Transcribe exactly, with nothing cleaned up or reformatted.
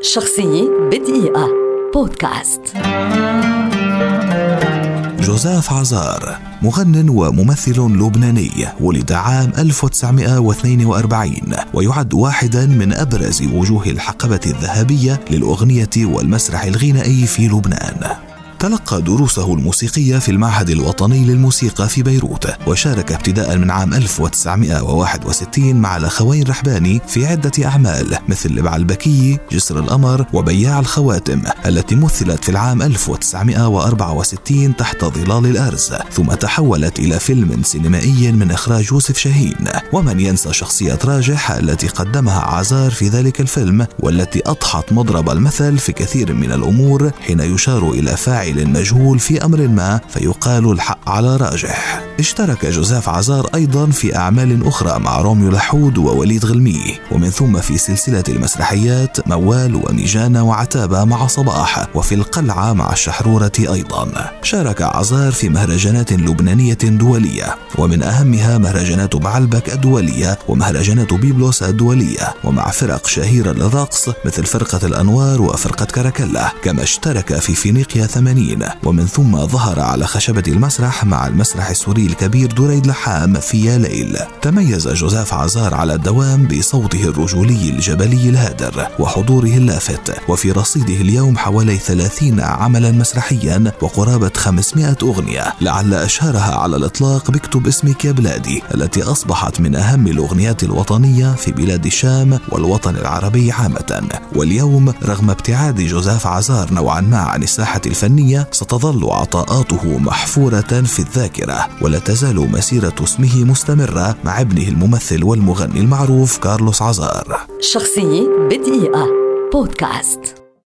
شخصية بدقيقة بودكاست. جوزيف عزار مغنٍ وممثل لبناني، ولد عام ألف وتسعمائة واثنين وأربعين، ويعد واحدا من أبرز وجوه الحقبة الذهبية للأغنية والمسرح الغنائي في لبنان. تلقى دروسه الموسيقية في المعهد الوطني للموسيقى في بيروت، وشارك ابتداء من عام ألف وتسعمائة وواحد وستين مع الأخوين رحباني في عدة أعمال مثل بعلبكية، جسر القمر، وبياع الخواتم، التي مثلت في العام ألف وتسعمائة وأربعة وستين تحت ظلال الأرز، ثم تحولت إلى فيلم سينمائي من إخراج يوسف شاهين. ومن ينسى شخصية راجح التي قدمها عزار في ذلك الفيلم، والتي أضحت مضرب المثل في كثير من الأمور حين يشار إلى فاعل المجهول في أمر ما فيقال الحق على راجح. اشترك جوزيف عزار أيضا في أعمال أخرى مع روميو لحود ووليد غلمي، ومن ثم في سلسلة المسرحيات موال وميجانا وعتابة مع صباح، وفي القلعة مع الشحرورة أيضا. شارك عزار في مهرجانات لبنانية دولية، ومن أهمها مهرجانات بعلبك الدولية ومهرجانات بيبلوس الدولية، ومع فرق شهيرة للرقص مثل فرقة الأنوار وفرقة كاراكلا. كما اشترك في فينيقيا ثمانين، ومن ثم ظهر على خشبة المسرح مع المسرح السوري الكبير دريد لحام في يا ليل. تميز جوزيف عزار على الدوام بصوته الرجولي الجبلي الهادر وحضوره اللافت، وفي رصيده اليوم حوالي ثلاثين عملا مسرحيا وقرابة خمسمائة أغنية، لعل أشهرها على الإطلاق بكتب اسمك يا بلادي، التي أصبحت من أهم الأغنيات الوطنية في بلاد الشام والوطن العربي عامة. واليوم رغم ابتعاد جوزيف عزار نوعا ما عن الساحة الفنية، ستظل عطاءاته محفورة في الذاكرة، ولا تزال مسيرة اسمه مستمرة مع ابنه الممثل والمغني المعروف كارلوس عزار. شخصية بدقيقة بودكاست.